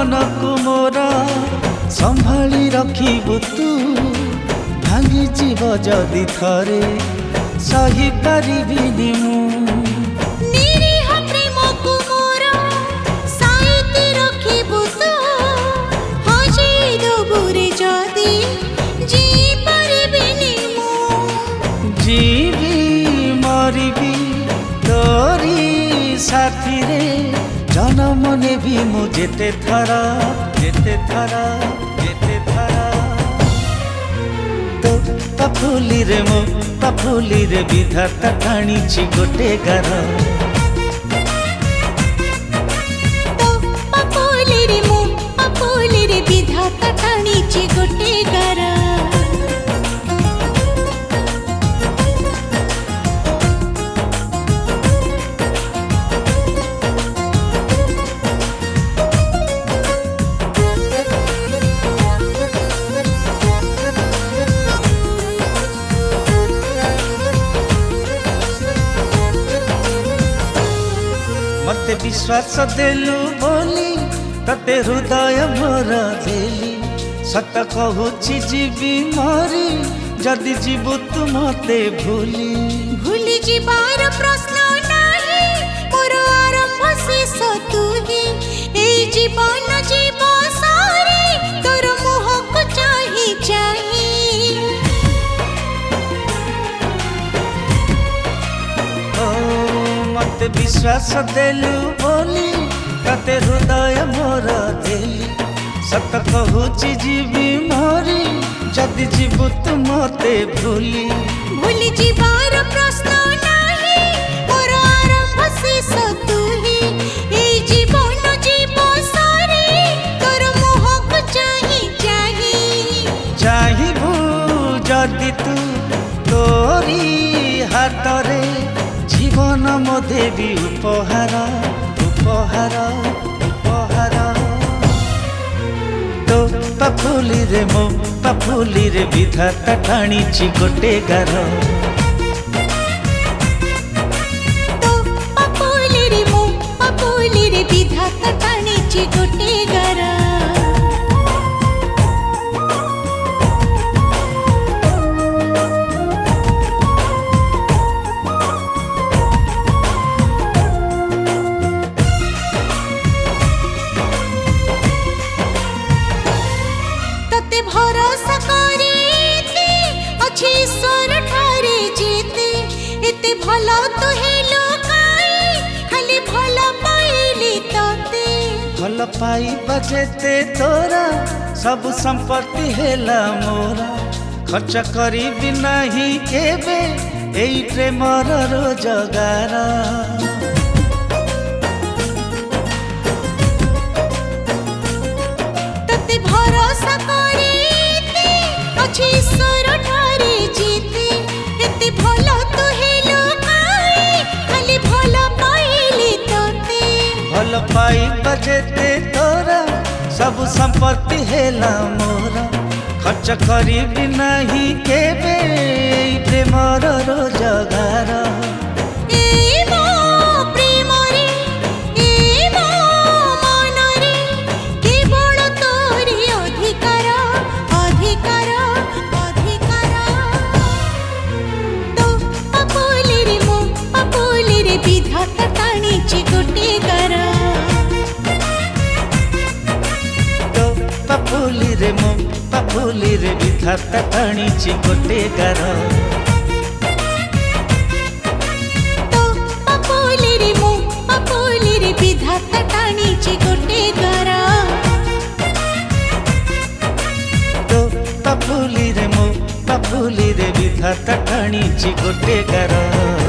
मन को मोरा संभाली रखिबु तू भांगी जीव जदि थरे सही पारिबिनि मु निरीह प्रेम को मोरा साइती रखिबु तू हजे दबुरे जदि जी पारिबिनि मु जीवी मरिबी तोरी साथी रे जनम नेबी मु जेते थरा तो पफुली रे मो पफुली रे विधाता टाणीची गोटे गार तो पफुली रे मो पफुली रे विधाता टाणीची गोटे गार मते विश्वास देलु बोली तते हृदय मोर देली सत कहूची जीवी मरी जदि जीवु तू मते भूली जीवार प्रश्न नाही मोर आरंभ शेष तू ही ए जीवन जीव सारी तोर मुह को चाही मते विश्वास देलु बोली तते हृदय मोर देली सत कहूची जीवी मरी जदि जीवु तू मते भूली जीवार प्रश्न नाही मोर आरंभ शेष तू ही ए जीवन जीव सारी तोर मुह को चाहिबु जदि तू तोरी हातरे जीवन मो देवी उपहार तो पफुली रे मो पफुली रे विधाता टाणीची गोटे गार तो पफुली रे मो पफुली रे विधाता टाणीची गोटे गार भरोसा करेते अच्छे ईश्वर ठारे जेते एते भला तो हेलो काई खाली भला पाइली तते भल पाइबा जेते तोरा सब संपत्ति हेला मोरा खर्च करिबि नाही केबे एई प्रेमर रोजगार तते भरोसा ईश्वर ठारे जीते एते भला तो हेलो काई खाली भला पाइली तते भल पाइबा जेते तोरा सब संपत्ति हेला मोरा खर्च करिबि नाही केबे प्रेमर रोजगार विधाता टाणीची गोटे गार तो पफुली रे मो पफुली रे विधाता टाणीची गोटे गार तो पफुली रे मो पफुली रे विधाता टाणीची गोटे गार तो पफुली रे मो पफुली रे विधाता टाणीची गोटे गार।